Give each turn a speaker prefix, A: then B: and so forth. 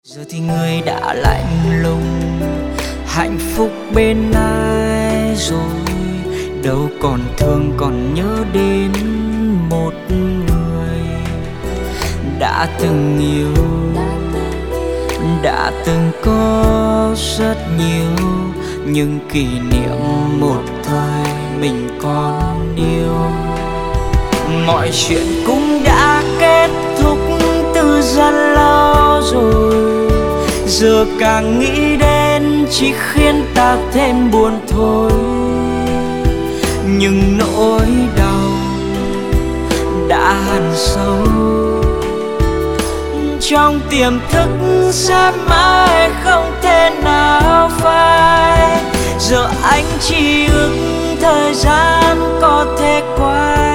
A: Giờ thì người đã lạnh lùng, hạnh phúc bên ai rồi, đâu còn thương còn nhớ đến một người đã từng yêu, đã từng có rất nhiều những kỷ niệm một thời mình còn yêu. Mọi chuyện cũng đã kết thúc từ rất lâu rồi, giờ càng nghĩ đến chỉ khiến ta thêm buồn thôi. Nhưng nỗi đau đã hằn sâu trong tiềm thức, sẽ mãi không thể nào phai. Giờ anh chỉ ước thời gian có thể quay